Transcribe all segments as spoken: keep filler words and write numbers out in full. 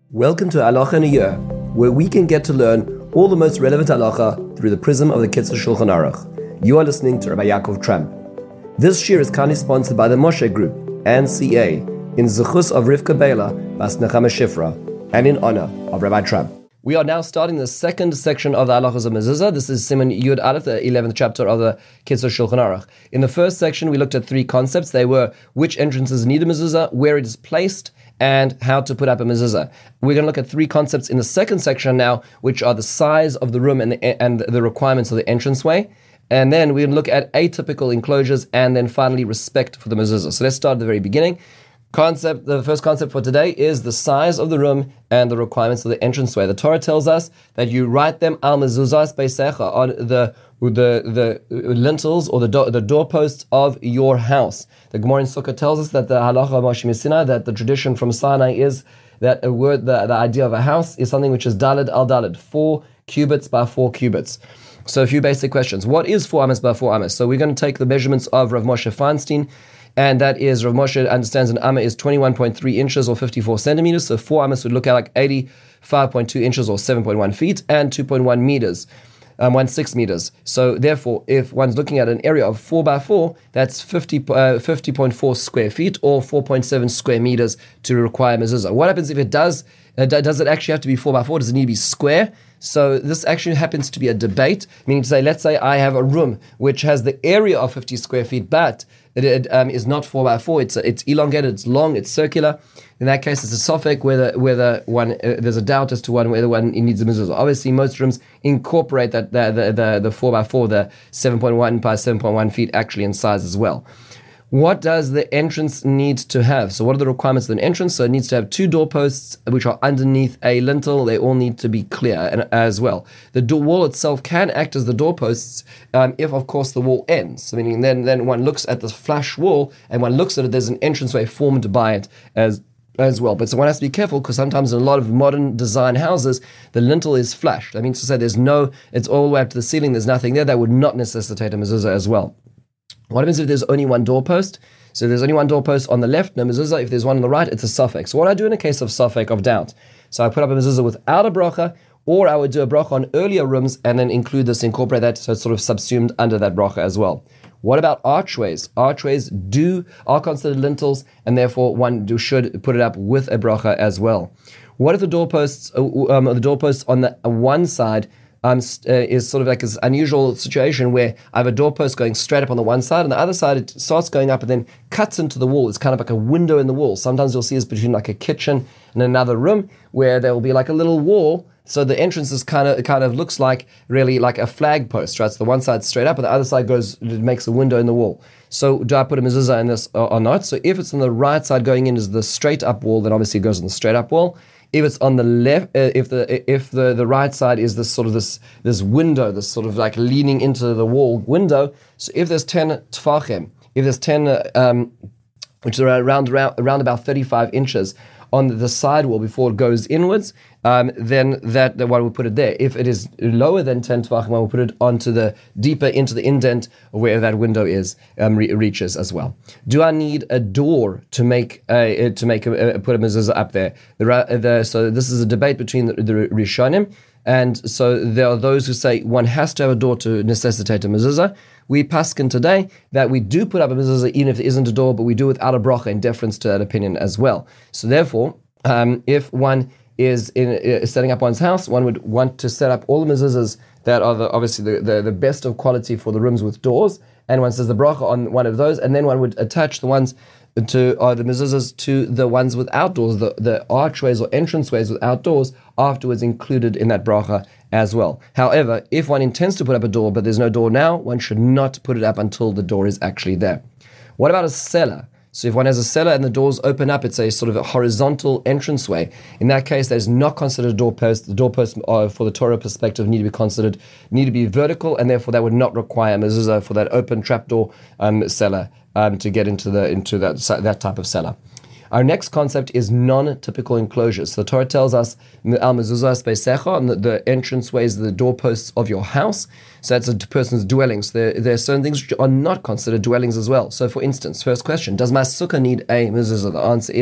Welcome to Halacha in a Year, where we can get to learn all the most relevant halacha through the prism of the Kitzur Shulchan Aruch. You are listening to Rabbi Yaakov Tramp. This year is kindly sponsored by the Moshe Group and C A in Zechus of Rivka Bela Bas Nechama Shifra and in honor of Rabbi Tramp. We are now starting the second section of the halachas of mezuzah. This is Siman Yud Aleph, the eleventh chapter of the Kitzur Shulchan Aruch. In the first section, we looked at three concepts. They were which entrances need a mezuzah, where it is placed, and how to put up a mezuzah. We're going to look at three concepts in the second section now, which are the size of the room and the, and the requirements of the entranceway. And then we're going to look at atypical enclosures, and then finally respect for the mezuzah. So let's start at the very beginning. Concept. The first concept for today is the size of the room and the requirements of the entranceway. The Torah tells us that you write them al mezuzas beisecha, on the the the lintels or the do, the doorposts of your house. The Gemara in Sukkah tells us that the halacha of Moshe Sinai, that the tradition from Sinai is that a word, the, the idea of a house is something which is daled al daled, four cubits by four cubits. So a few basic questions. What is four amas by four amas? So we're going to take the measurements of Rav Moshe Feinstein. And that is, Rav Moshe understands an amma is twenty-one point three inches or fifty-four centimeters. So four ammas would look at like eighty-five point two inches or seven point one feet and two point one meters, um, one point six meters. So therefore, if one's looking at an area of four by four, that's fifty, uh, fifty point four square feet or four point seven square meters to require mezuzah. What happens if it does, uh, does it actually have to be four by four? Does it need to be square? So this actually happens to be a debate, meaning to say, let's say I have a room which has the area of fifty square feet, but it, it um, is not four by four. It's it's elongated, it's long, it's circular. In that case, it's a suffix whether whether one uh, there's a doubt as to one whether one needs a mezuzah. Obviously, most rooms incorporate that the the the, the four by four, the seven point one by seven point one feet actually in size as well. What does the entrance need to have? So what are the requirements of an entrance? So it needs to have two doorposts which are underneath a lintel. They all need to be clear and, as well. The door wall itself can act as the doorposts um, if, of course, the wall ends. So meaning then, then one looks at the flush wall and one looks at it, there's an entranceway formed by it as as well. But so one has to be careful because sometimes in a lot of modern design houses, the lintel is flush. That means to say there's no, it's all the way up to the ceiling, there's nothing there. That would not necessitate a mezuzah as well. What happens if there's only one doorpost? So there's only one doorpost on the left, no mezuzah. If there's one on the right, it's a suffix. So what I do in a case of suffix, of doubt? So I put up a mezuzah without a bracha, or I would do a bracha on earlier rooms and then include this, incorporate that, so it's sort of subsumed under that bracha as well. What about archways? Archways do are considered lintels, and therefore one do, should put it up with a bracha as well. What if the doorposts, um, the doorposts on the one side Um, uh, is sort of like this unusual situation where I have a doorpost going straight up on the one side, and the other side it starts going up and then cuts into the wall. It's kind of like a window in the wall. Sometimes you'll see it's between like a kitchen and another room where there will be like a little wall. So the entrance is kind of it kind of looks like really like a flag post, right? So the one side straight up, and the other side goes it makes a window in the wall. So do I put a mezuzah in this or, or not? So if it's on the right side going in is the straight up wall, then obviously it goes on the straight up wall. If it's on the left, uh, if the if the, the right side is this sort of this this window, this sort of like leaning into the wall window. So if there's ten tfachim, if there's ten, uh, um, which is around around around about thirty-five inches on the side wall before it goes inwards, um, then that the one will put it there. If it is lower than ten tfachim, one will put it onto the deeper into the indent where that window is um, re- reaches as well. Do I need a door to make a to make a, a put a mezuzah up there? The, the, so this is a debate between the, the Rishonim, and so there are those who say one has to have a door to necessitate a mezuzah. We paskin today that we do put up a mezuzah even if there isn't a door, but we do without a bracha in deference to that opinion as well. So therefore, um, if one is in uh, setting up one's house, one would want to set up all the mezuzahs that are the, obviously the, the, the best of quality for the rooms with doors, and one says the bracha on one of those, and then one would attach the ones to uh, the mezuzahs to the ones without doors, the, the archways or entranceways without doors afterwards included in that bracha as well. However, if one intends to put up a door but there's no door now, one should not put it up until the door is actually there. What about a cellar? So if one has a cellar and the doors open up, it's a sort of a horizontal entranceway. In that case, that is not considered a doorpost. The doorposts, uh, for the Torah perspective, need to be considered, need to be vertical, and therefore that would not require mezuzah for that open trapdoor um, cellar um, to get into the into that that type of cellar. Our next concept is non-typical enclosures. So the Torah tells us al mezuzah beisecha, and the, the entranceways, the doorposts of your house. So that's a person's dwelling. So there, there are certain things which are not considered dwellings as well. So for instance, first question, does my sukkah need a mezuzah? The answer is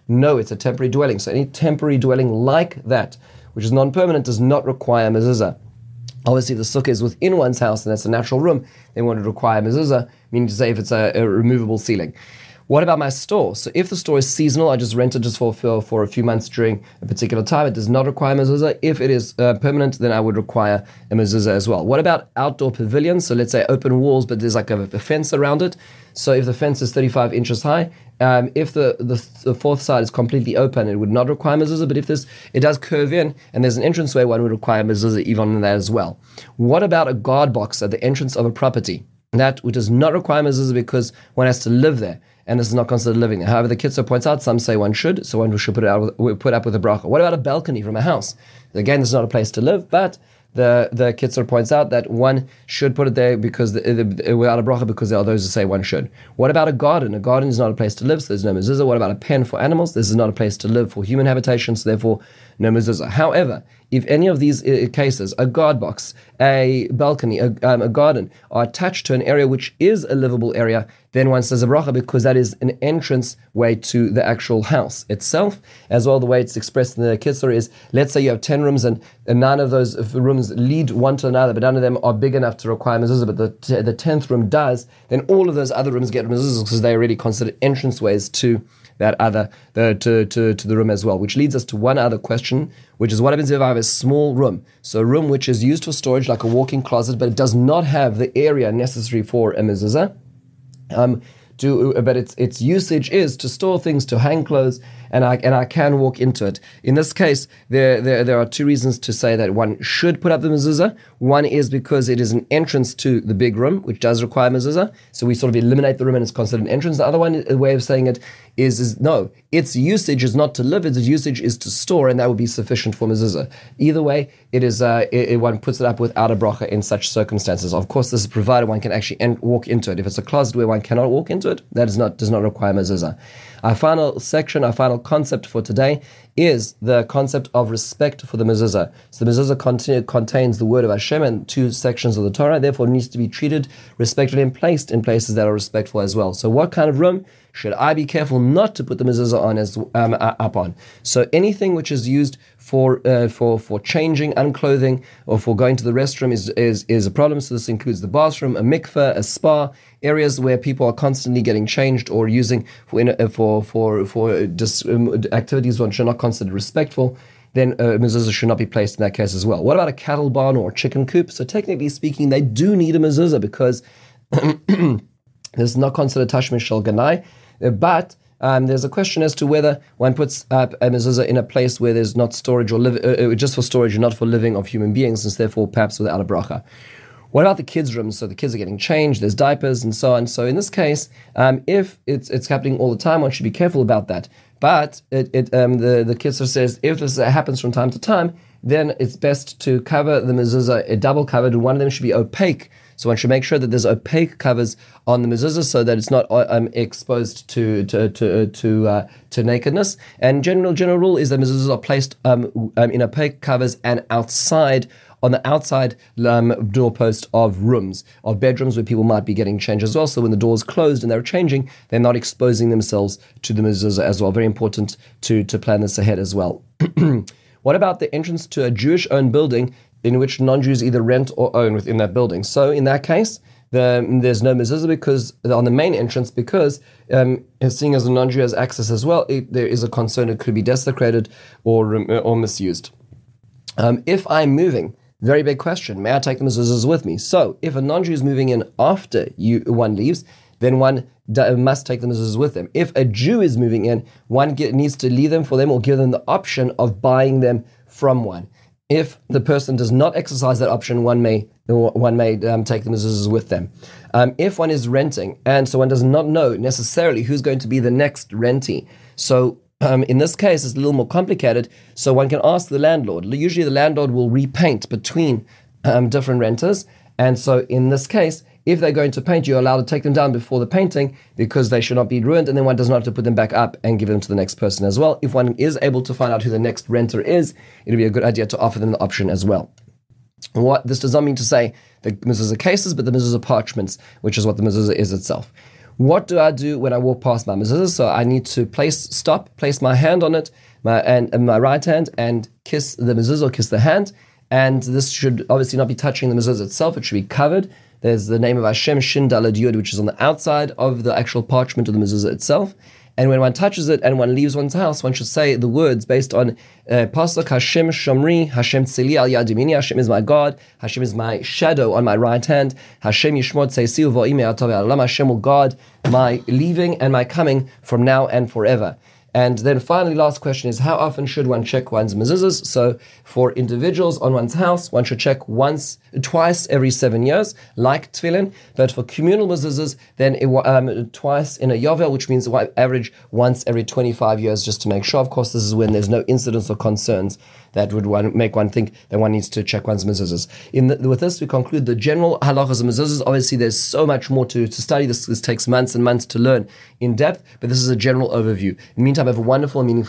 No, it's a temporary dwelling. So any temporary dwelling like that, which is non-permanent, does not require mezuzah. Obviously, if the sukkah is within one's house and that's a natural room, then one would require mezuzah, meaning to say if it's a, a removable ceiling. What about my store? So if the store is seasonal, I just rent it just for, for, for a few months during a particular time, it does not require mezuzah. If it is uh, permanent, then I would require a mezuzah as well. What about outdoor pavilions? So let's say open walls, but there's like a, a fence around it. So if the fence is thirty-five inches high, um, if the, the the fourth side is completely open, it would not require mezuzah. But if this it does curve in and there's an entranceway, one would require mezuzah even in that as well. What about a guard box at the entrance of a property? That does not require mezuzah because one has to live there, and this is not considered living there. However, the Kitzur points out some say one should, so one should put it out with, put up with a bracha. What about a balcony from a house? Again, this is not a place to live, but the the Kitzur points out that one should put it there because the, the, without a bracha, because there are those who say one should. What about a garden? A garden is not a place to live, so there's no mezuzah. What about a pen for animals? This is not a place to live for human habitation, so therefore no mezuzah. However, if any of these uh, cases, a guard box, a balcony, a, um, a garden, are attached to an area which is a livable area, then one says a bracha because that is an entrance way to the actual house itself. As well, the way it's expressed in the Kitzur is, let's say you have ten rooms and, and nine of those rooms lead one to another, but none of them are big enough to require mezuzah, but the, t- the tenth room does, then all of those other rooms get mezuzah because they already considered entranceways to that other, the, to, to, to the room as well. Which leads us to one other question, which is what happens if I have a small room? So a room which is used for storage, like a walk-in closet, but it does not have the area necessary for a mezuzah. Um, to, but its its usage is to store things, to hang clothes, and I and I can walk into it. In this case, there there there are two reasons to say that one should put up the mezuzah. One is because it is an entrance to the big room, which does require mezuzah. So we sort of eliminate the room and it's considered an entrance. The other one, a way of saying it is, is no, its usage is not to live, its usage is to store, and that would be sufficient for mezuzah. Either way, it is uh, it, it, one puts it up without a bracha in such circumstances. Of course, this is provided one can actually en- walk into it. If it's a closet where one cannot walk into it, that is not does not require mezuzah. Our final section, our final concept for today is the concept of respect for the mezuzah. So the mezuzah contain, contains the word of Hashem and two sections of the Torah, therefore it needs to be treated respectfully and placed in places that are respectful as well. So what kind of room should I be careful not to put the mezuzah on as um, up on? So anything which is used for uh, for for changing, unclothing, or for going to the restroom is is is a problem. So this includes the bathroom, a mikveh, a spa, areas where people are constantly getting changed or using for uh, for for for just um, activities one should not consider respectful. Then uh, mezuzah should not be placed in that case as well. What about a cattle barn or a chicken coop? So technically speaking, they do need a mezuzah because this is not considered tashmish shel ganai. But um, there's a question as to whether one puts up a mezuzah in a place where there's not storage or live, uh, just for storage and not for living of human beings, and therefore perhaps without a bracha. What about the kids' rooms? So the kids are getting changed, there's diapers and so on. So in this case, um, if it's it's happening all the time, one should be careful about that. But it, it um, the, the Kitzur says if this happens from time to time, then it's best to cover the mezuzah, a double covered, and one of them should be opaque. So one should make sure that there's opaque covers on the mezuzah so that it's not um, exposed to to to to, uh, to nakedness. And general general rule is that mezuzahs are placed um, um, in opaque covers and outside on the outside um, doorpost of rooms, of bedrooms where people might be getting changed as well. So when the door's closed and they're changing, they're not exposing themselves to the mezuzah as well. Very important to to plan this ahead as well. What about the entrance to a Jewish-owned building in which non-Jews either rent or own within that building? So in that case, the, there's no mezuzah because on the main entrance, because um, seeing as the non-Jew has access as well, it, there is a concern it could be desecrated or or misused. Um, if I'm moving, very big question, may I take the mezuzahs with me? So if a non-Jew is moving in after you one leaves, then one d- must take the mezuzahs with them. If a Jew is moving in, one get, needs to leave them for them or give them the option of buying them from one. If the person does not exercise that option, one may one may um, take the mezuzahs with them. Um, if one is renting, and so one does not know necessarily who's going to be the next rentee, so um, in this case it's a little more complicated. So one can ask the landlord. Usually the landlord will repaint between um, different renters, and so in this case, if they're going to paint, you're allowed to take them down before the painting because they should not be ruined, and then one does not have to put them back up and give them to the next person as well. If one is able to find out who the next renter is, it'll be a good idea to offer them the option as well. What this does not mean to say the mezuzah cases, but the mezuzah parchments, which is what the mezuzah is itself. What do I do when I walk past my mezuzah? So I need to place, stop, place my hand on it, my and, and my right hand, and kiss the mezuzah, kiss the hand. And this should obviously not be touching the mezuzah itself. It should be covered. There's the name of Hashem, Shin Daled Yud, which is on the outside of the actual parchment of the mezuzah itself. And when one touches it and one leaves one's house, one should say the words based on uh, Pasuk Hashem Shomri, Hashem Tzili Al Yad Yamini, Hashem is my God, Hashem is my shadow on my right hand, Hashem Yishmor Tzeisi Uvo Ime Atav Alam, Hashem will guard my leaving and my coming from now and forever. And then finally, last question is, how often should one check one's mezuzahs? So for individuals on one's house, one should check once, twice every seven years, like tefillin. But for communal mezuzahs, then it, um, twice in a yovel, which means average once every twenty-five years, just to make sure. Of course, this is when there's no incidents or concerns that would one, make one think that one needs to check one's mezuzahs. In the, with this, we conclude the general halachas of mezuzahs. Obviously, there's so much more to, to study. This, this takes months and months to learn in depth, but this is a general overview. In the meantime, have a wonderful and meaningful